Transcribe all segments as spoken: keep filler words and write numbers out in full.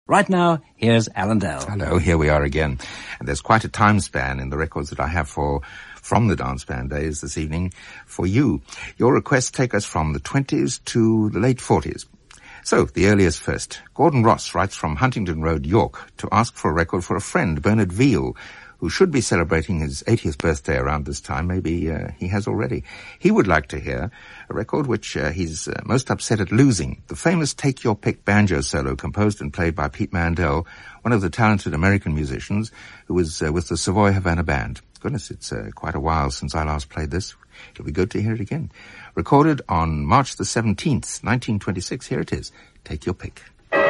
Right now, here's Alan Dale. Hello, here we are again. And there's quite a time span in the records that I have for from the dance band days this evening for you. Your requests take us from the twenties to the late forties. So, the earliest first. Gordon Ross writes from Huntington Road, York, to ask for a record for a friend, Bernard Veal, who should be celebrating his eightieth birthday around this time. Maybe uh, he has already. He would like to hear a record which uh, he's uh, most upset at losing. The famous Take Your Pick banjo solo composed and played by Pete Mandel, one of the talented American musicians who was uh, with the Savoy Havana Band. Goodness, it's uh, quite a while since I last played this. It'll be good to hear it again. Recorded on March the seventeenth, nineteen twenty-six. Here it is. Take Your Pick.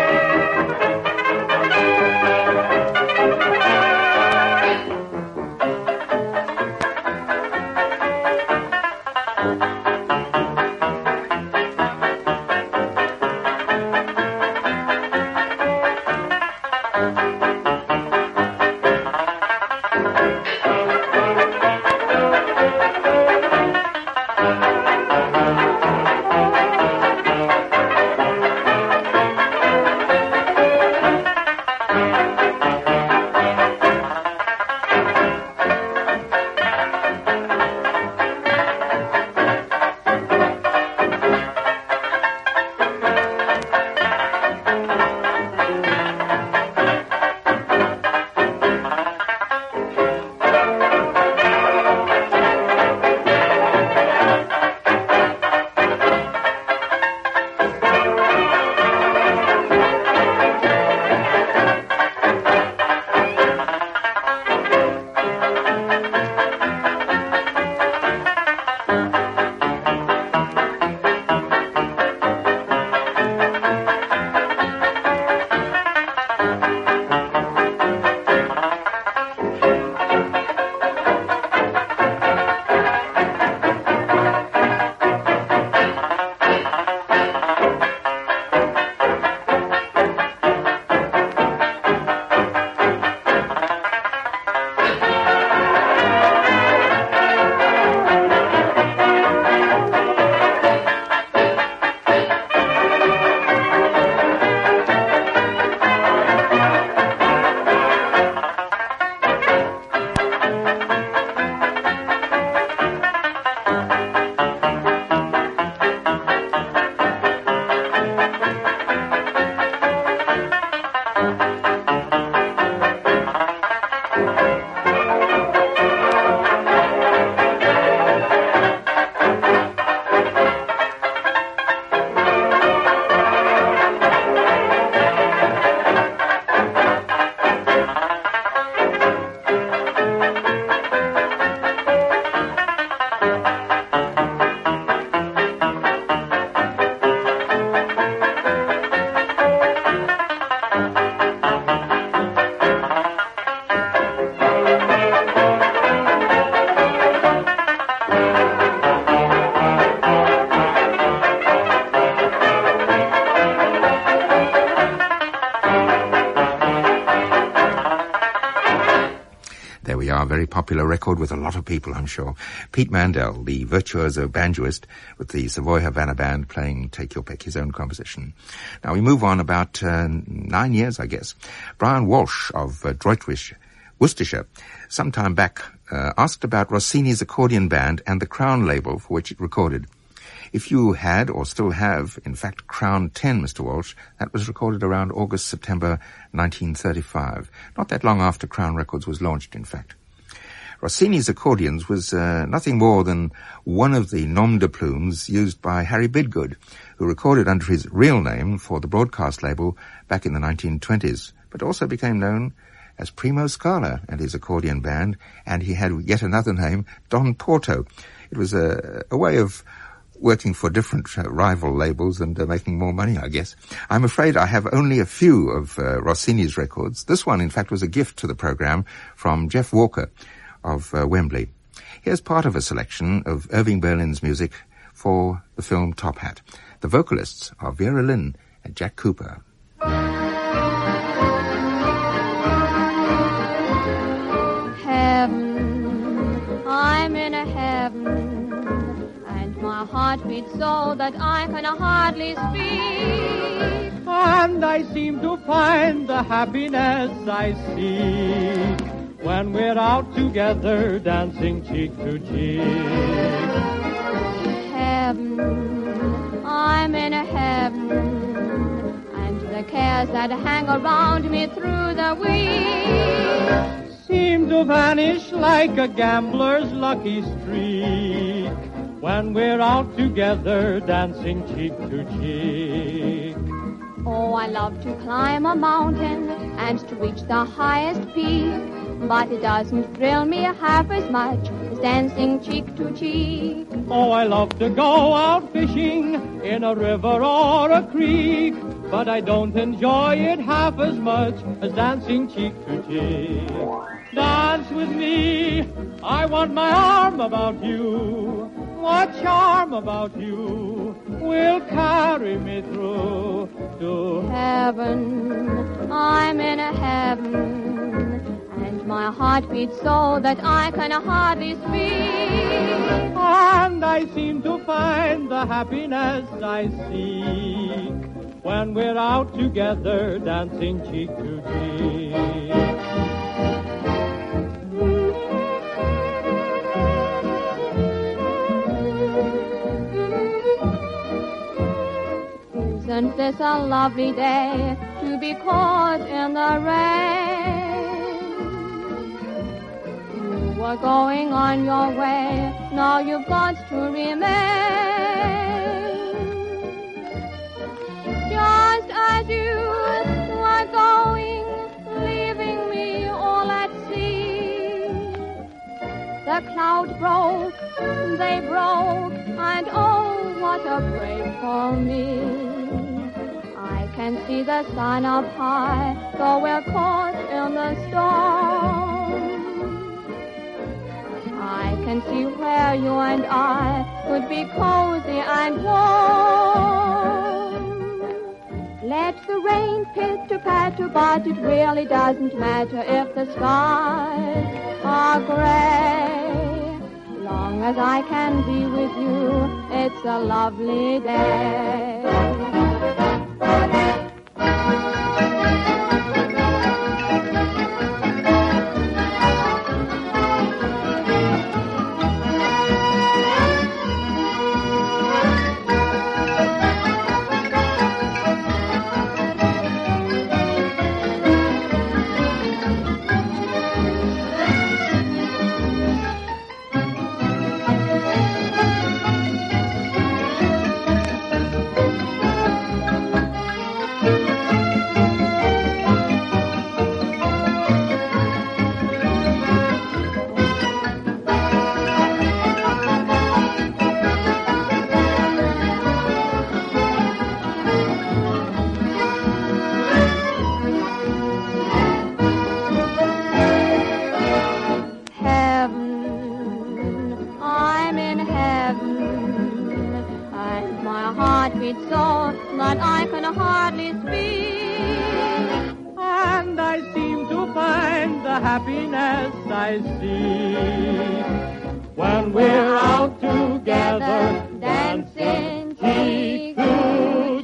Very popular record with a lot of people, I'm sure. Pete Mandel, the virtuoso banjoist with the Savoy Havana Band, playing Take Your Pick, his own composition. Now we move on about uh, nine years, I guess. Brian Walsh of uh, Droitwich, Worcestershire, some time back, uh, asked about Rossini's accordion band and the Crown label for which it recorded. If you had, or still have, in fact, Crown ten, Mister Walsh, that was recorded around August, September nineteen thirty-five. Not that long after Crown Records was launched, in fact. Rossini's accordions was uh, nothing more than one of the nom de plumes used by Harry Bidgood, who recorded under his real name for the broadcast label back in the nineteen twenties, but also became known as Primo Scala and his accordion band, and he had yet another name, Don Porto. It was a, a way of working for different uh, rival labels and uh, making more money, I guess. I'm afraid I have only a few of uh, Rossini's records. This one, in fact, was a gift to the program from Jeff Walker of uh, Wembley. Here's part of a selection of Irving Berlin's music for the film Top Hat. The vocalists are Vera Lynn and Jack Cooper. Heaven, I'm in a heaven, and my heart beats beats so that I can hardly speak. And I seem to find the happiness I seek when we're out together dancing cheek to cheek. Heaven, I'm in a heaven, and the cares that hang around me through the week seem to vanish like a gambler's lucky streak when we're out together dancing cheek to cheek. Oh, I love to climb a mountain and to reach the highest peak, but it doesn't thrill me half as much as dancing cheek to cheek. Oh, I love to go out fishing in a river or a creek, but I don't enjoy it half as much as dancing cheek to cheek. Dance with me, I want my arm about you. What charm about you will carry me through to heaven? I'm in a heaven, and my heart beats so that I can hardly speak. And I seem to find the happiness I seek when we're out together dancing cheek to cheek. Isn't this a lovely day to be caught in the rain? You were going on your way, now you've got to remain. Just as you were going, leaving me all at sea, the cloud broke, they broke, and oh, what a break for me. I can see the sun up high, though we're caught in the storm. I can see where you and I could be cozy and warm. Let the rain pitter-patter, but it really doesn't matter if the skies are gray. Long as I can be with you, it's a lovely day. Happiness I see when we're out together dancing cheek to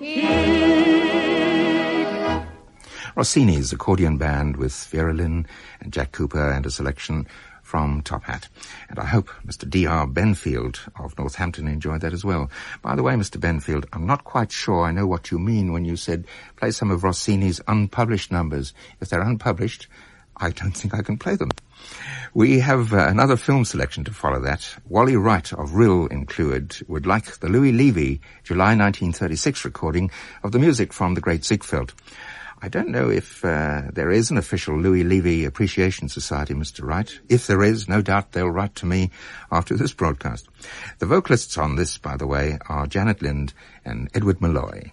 cheek. Rossini's accordion band with Vera Lynn and Jack Cooper and a selection from Top Hat. And I hope Mister D R Benfield of Northampton enjoyed that as well. By the way, Mister Benfield, I'm not quite sure I know what you mean when you said play some of Rossini's unpublished numbers. If they're unpublished, I don't think I can play them. We have uh, another film selection to follow that. Wally Wright of Rill in Clwyd would like the Louis Levy July nineteen thirty-six recording of the music from The Great Ziegfeld. I don't know if uh, there is an official Louis Levy Appreciation Society, Mister Wright. If there is, no doubt they'll write to me after this broadcast. The vocalists on this, by the way, are Janet Lind and Edward Malloy.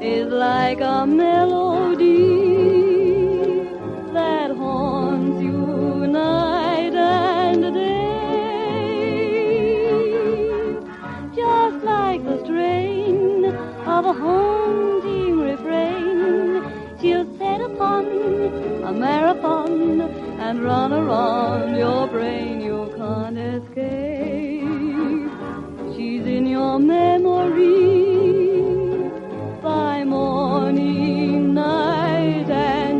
is like a melody that haunts you night and day, just like the strain of a haunting refrain. She'll set upon a marathon and run around your brain. You can't escape. She's in your memory by morning, night, and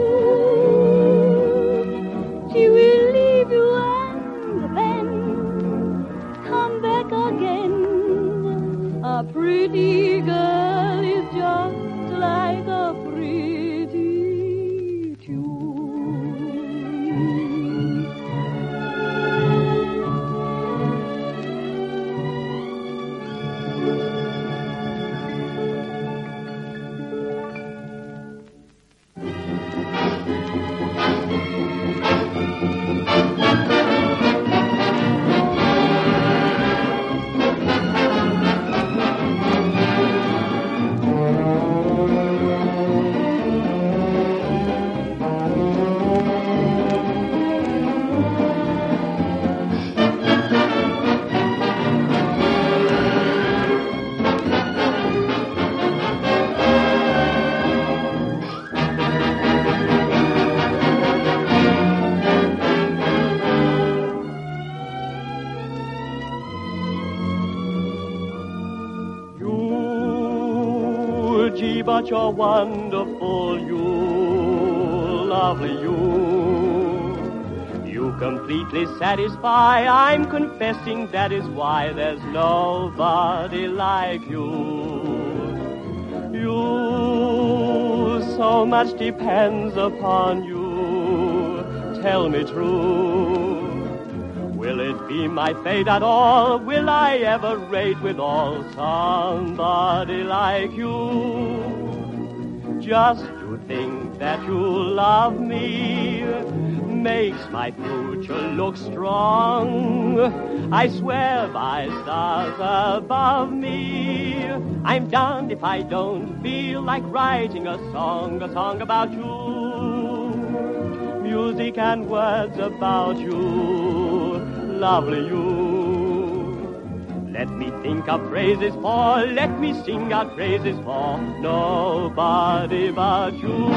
noon. She will leave you and then come back again. A pretty girl is just like a pretty tune. Gee, but you're wonderful, you, lovely you. You completely satisfy, I'm confessing that is why there's nobody like you. You, so much depends upon you, tell me true. Will it be my fate at all? Will I ever rate with all somebody like you? Just to think that you love me makes my future look strong. I swear by stars above me, I'm damned if I don't feel like writing a song, a song about you. Music and words about you, lovely you. Let me think of phrases for, let me sing out praises for nobody but you.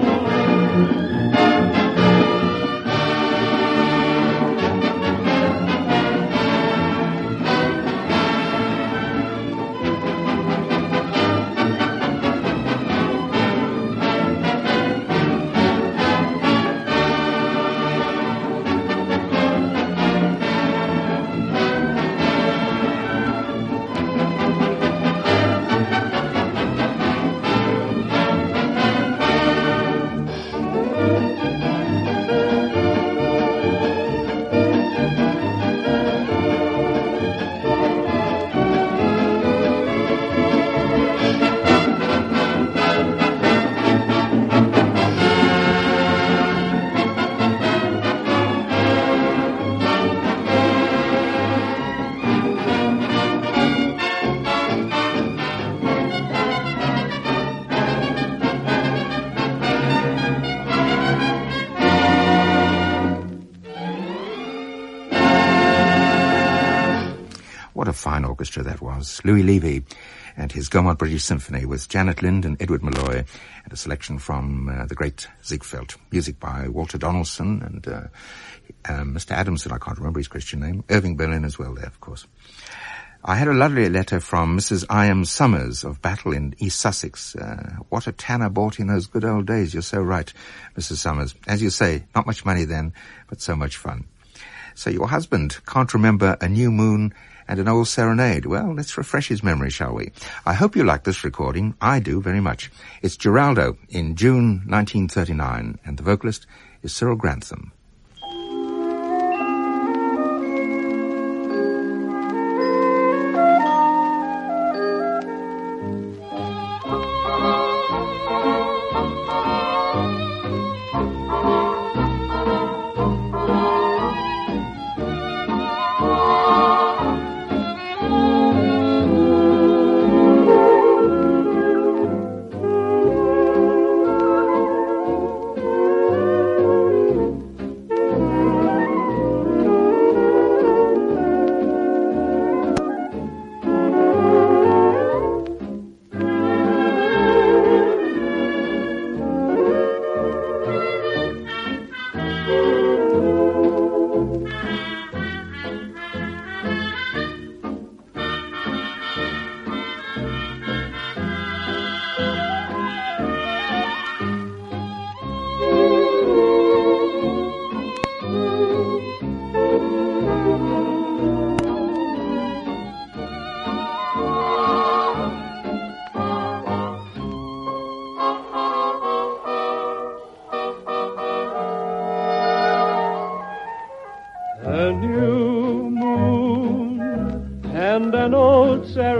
What a fine orchestra that was. Louis Levy and his Gaumont British Symphony with Janet Lind and Edward Malloy, and a selection from uh, the great Ziegfeld. Music by Walter Donaldson and uh, um, Mister Adamson, I can't remember his Christian name. Irving Berlin as well there, of course. I had a lovely letter from Missus I M Summers of Battle in East Sussex. Uh, what a tanner bought in those good old days. You're so right, Missus Summers. As you say, not much money then, but so much fun. So your husband can't remember a new moon and an old serenade. Well, let's refresh his memory, shall we? I hope you like this recording. I do very much. It's Geraldo in June nineteen thirty-nine, and the vocalist is Cyril Grantham.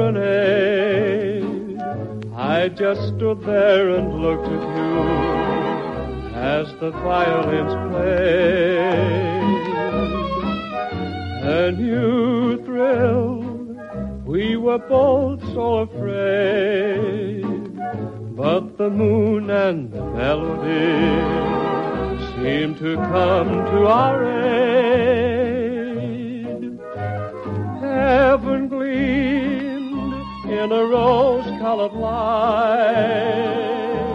serenade. I just stood there and looked at you as the violins played. And you thrilled, we were both so afraid. But the moon and the melody seemed to come to our aid. Heaven gleamed in a rose-colored light,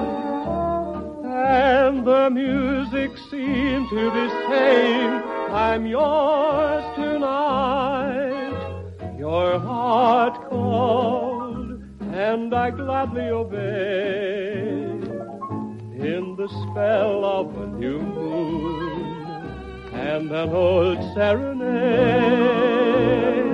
and the music seemed to be saying, I'm yours tonight. Your heart called, and I gladly obeyed. In the spell of a new moon and an old serenade.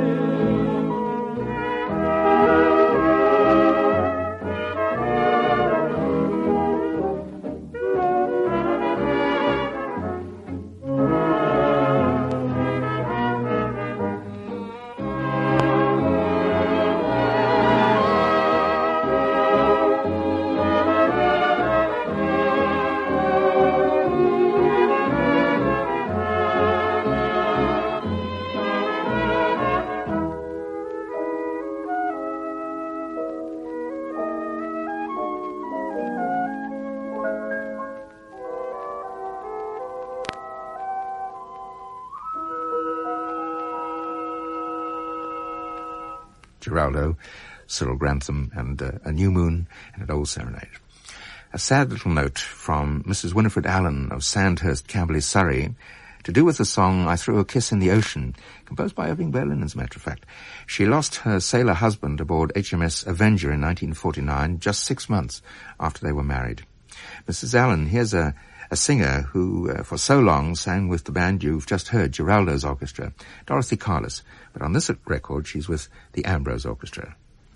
Geraldo, Cyril Grantham, and uh, A New Moon and an Old Serenade. A sad little note from Missus Winifred Allen of Sandhurst, Camberley, Surrey, to do with the song I Threw a Kiss in the Ocean, composed by Irving Berlin, as a matter of fact. She lost her sailor husband aboard H M S Avenger in nineteen forty-nine, just six months after they were married. Missus Allen, here's a, a singer who, uh, for so long, sang with the band you've just heard, Geraldo's Orchestra, Dorothy Carless. But on this record, she's with the Ambrose Orchestra.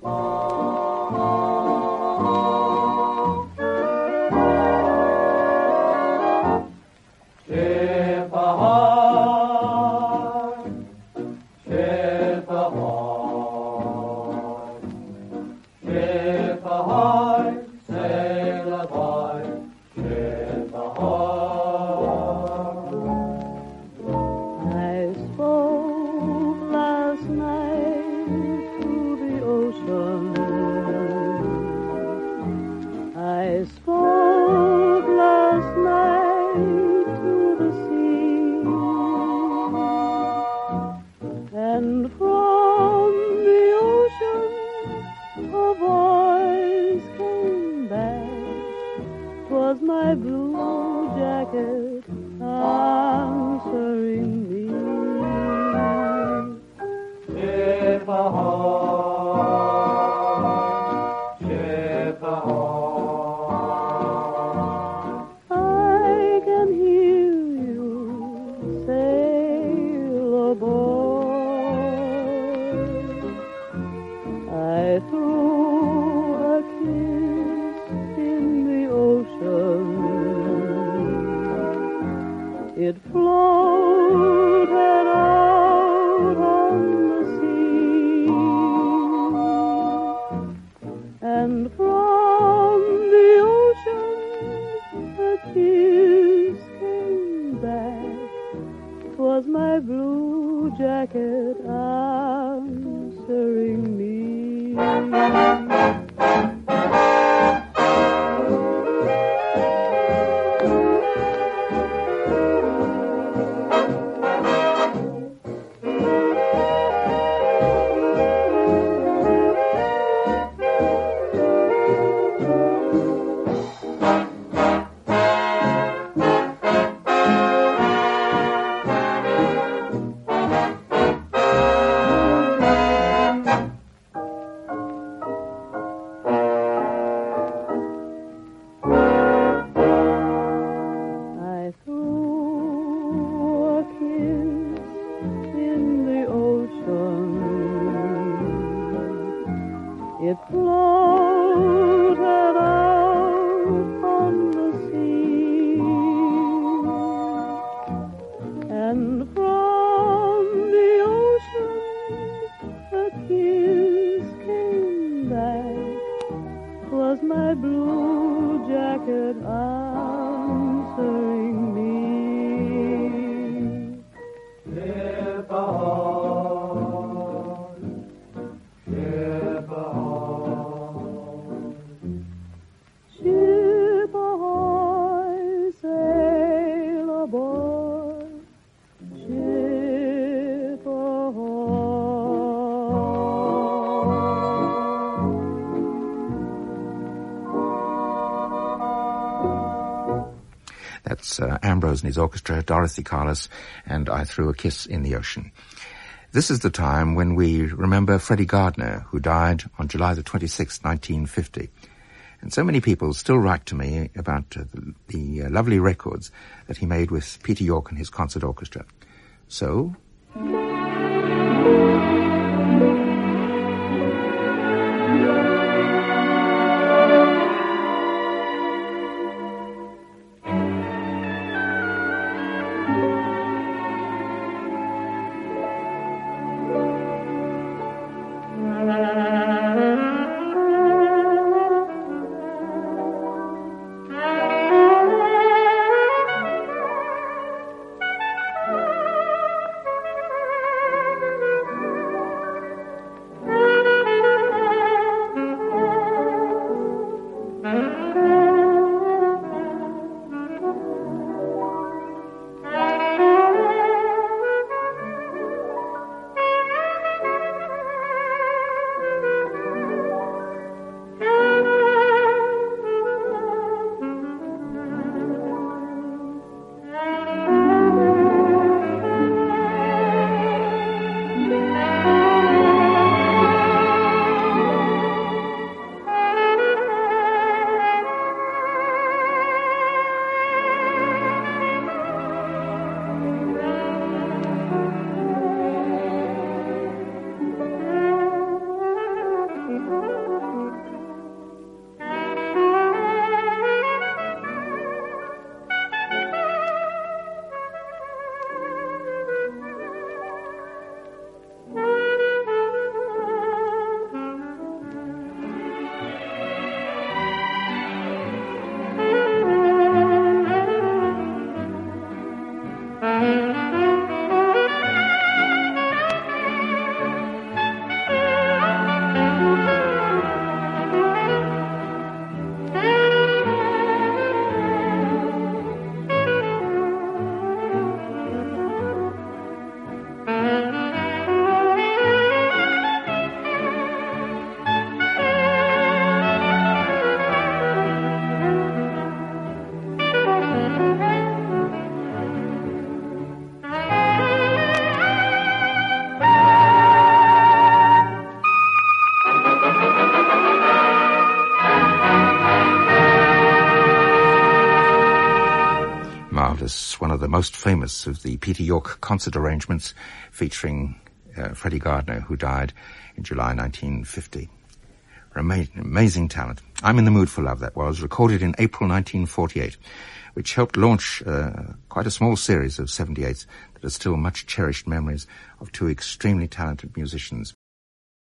Ship ahoy, ship ahoy, ship ahoy, sailor boy, ship ahoy. I spoke last night to the ocean. I spoke last night to the sea. And from the ocean a voice came back. 'Twas my blue jacket answering me. Ship ahoy, ship ahoy. I can hear you, sailor boy. I threw a kiss in the ocean. It floated out on the sea, and from the ocean a kiss came back. 'Twas my blue jacket answering me. I threw a kiss in the ocean. It floated out on the sea, and from the ocean a kiss was my blue jacket answering me. Ship ahoy, ship ahoy, ship ahoy, sail aboard, ship ahoy. That's uh, Ambrose and his orchestra, Dorothy Carlos, and I Threw a Kiss in the Ocean. This is the time when we remember Freddie Gardner, who died on July the twenty-sixth, nineteen fifty. And so many people still write to me about uh, the, the uh, lovely records that he made with Peter York and his concert orchestra. So... Marvellous, one of the most famous of the Peter York concert arrangements featuring uh, Freddie Gardner, who died in July nineteen fifty. Ama- amazing talent. I'm in the Mood for Love, that was, recorded in April nineteen forty-eight, which helped launch uh, quite a small series of seventy-eights that are still much cherished memories of two extremely talented musicians.